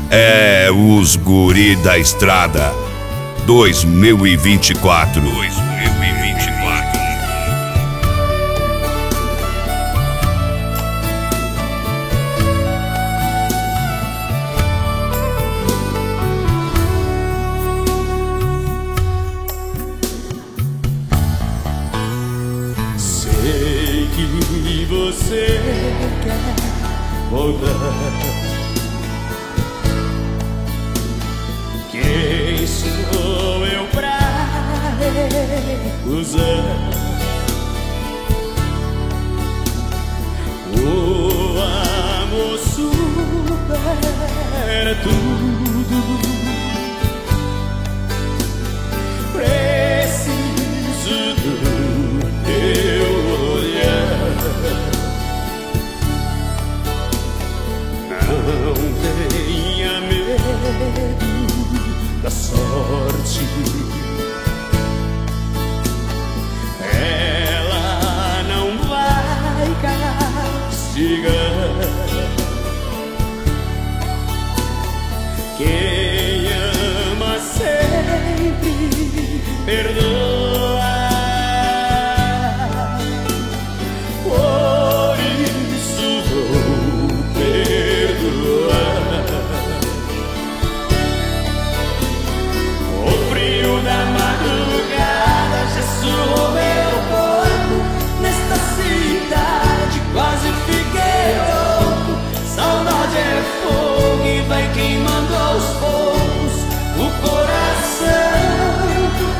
É os Guri da Estrada 2024. Sei que você quer voltar. Quem sou eu pra recusar? O amor supera tudo. Preciso do teu olhar. Não tenha medo da sorte, ela não vai castigar. Quem ama sempre perdoa. Por isso vou perdoar. O frio da madrugada já suou meu corpo. Nesta cidade quase fiquei louco. Saudade é fogo e vai queimando aos poucos o coração.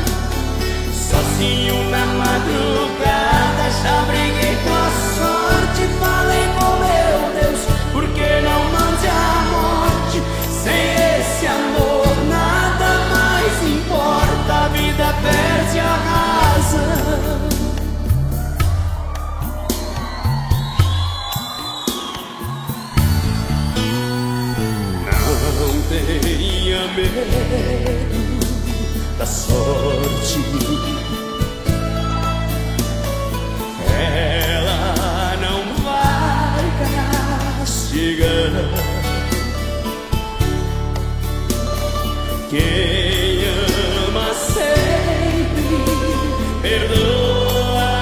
Sozinho na madrugada já briguei com a sorte. Falei com meu Deus, por que não mande a morte? Sem esse amor nada mais importa, a vida perde a razão. Não tenha medo da sorte, ela não vai castigar. Quem ama sempre perdoa.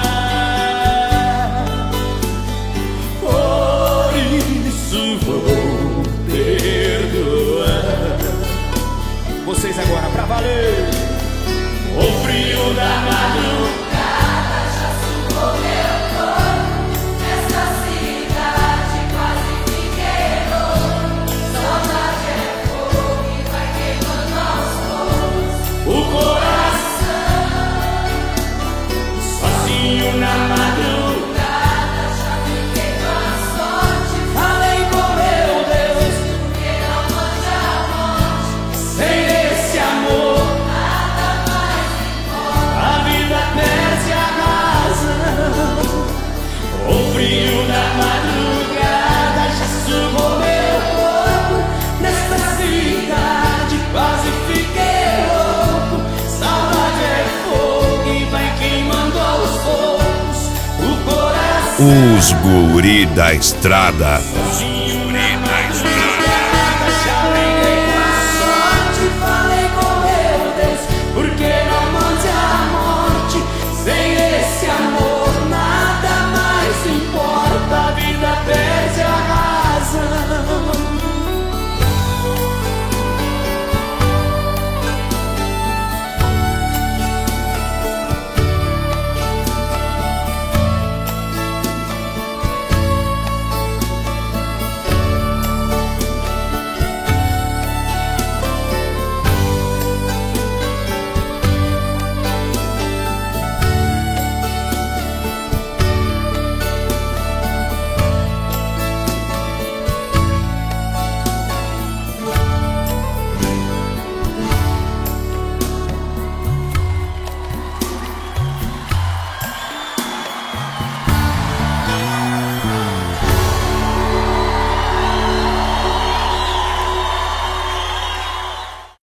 Por isso vou perdoar. Vocês agora pra valer. O frio da madrugada já sugou meu corpo. Nessa cidade quase fiquei louco. Saudade é fogo e vai queimando aos poucos o coração. Sozinho na madrugada já fiquei com a sorte. Falei com meu Deus, por que não mande a morte? Sem esse amor nada mais importa, a vida perde a razão. O frio da madrugada já sugou meu corpo. Nesta cidade quase fiquei louco. Saudade é fogo e vai queimando aos poucos o coração. Os Guri da Estrada